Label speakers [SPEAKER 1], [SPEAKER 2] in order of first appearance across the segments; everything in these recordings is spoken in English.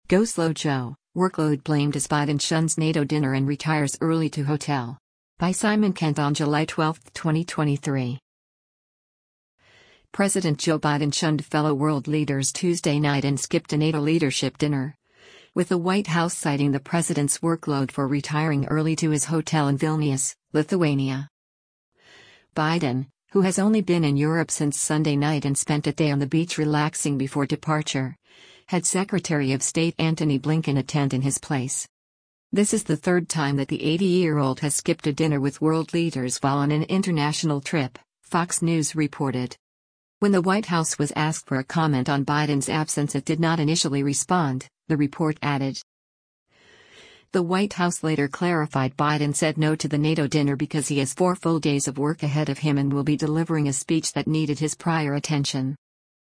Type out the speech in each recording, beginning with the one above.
[SPEAKER 1] Go Slow Joe, workload blamed as Biden shuns NATO dinner and retires early to hotel. By Simon Kent on July 12, 2023. President Joe Biden shunned fellow world leaders Tuesday night and skipped a NATO leadership dinner, with the White House citing the president's workload for retiring early to his hotel in Vilnius, Lithuania. Biden, who has only been in Europe since Sunday night and spent a day on the beach relaxing before departure, had Secretary of State Antony Blinken attend in his place. This is the third time that the 80-year-old has skipped a dinner with world leaders while on an international trip, Fox News reported. When the White House was asked for a comment on Biden's absence, it did not initially respond, the report added. The White House later clarified Biden said no to the NATO dinner because he has 4 full days of work ahead of him and will be delivering a speech that needed his prior attention.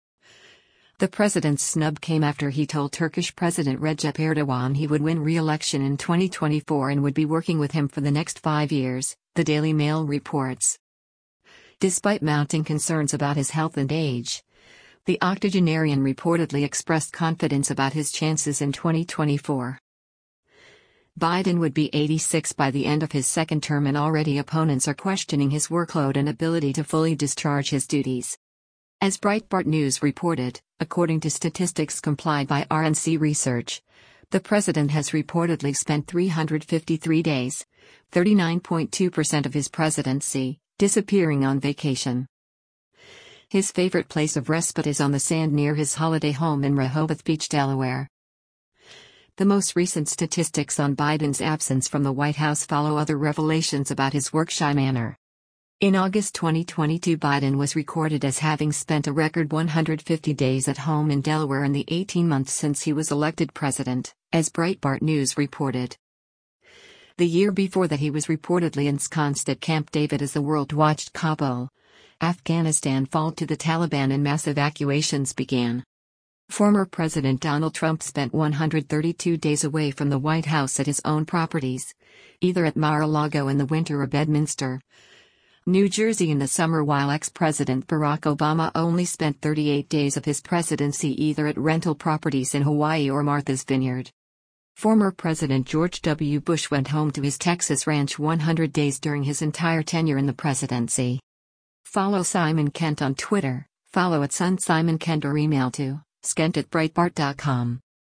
[SPEAKER 1] The president's snub came after he told Turkish President Recep Erdogan he would win re-election in 2024 and would be working with him for the next 5 years, the Daily Mail reports. Despite mounting concerns about his health and age, the octogenarian reportedly expressed confidence about his chances in 2024. Biden would be 86 by the end of his second term, and already opponents are questioning his workload and ability to fully discharge his duties. As Breitbart News reported, according to statistics compiled by RNC Research, the president has reportedly spent 353 days, 39.2% of his presidency, disappearing on vacation. His favorite place of respite is on the sand near his holiday home in Rehoboth Beach, Delaware. The most recent statistics on Biden's absence from the White House follow other revelations about his work-shy manner. In August 2022, Biden was recorded as having spent a record 150 days at home in Delaware in the 18 months since he was elected president, as Breitbart News reported. The year before that, he was reportedly ensconced at Camp David as the world watched Kabul, Afghanistan, fall to the Taliban and mass evacuations began. Former President Donald Trump spent 132 days away from the White House at his own properties, either at Mar-a-Lago in the winter or Bedminster, New Jersey in the summer, while ex-President Barack Obama only spent 38 days of his presidency either at rental properties in Hawaii or Martha's Vineyard. Former President George W. Bush went home to his Texas ranch 100 days during his entire tenure in the presidency. Follow Simon Kent on Twitter, follow @SunSimonKent or email to skent@breitbart.com.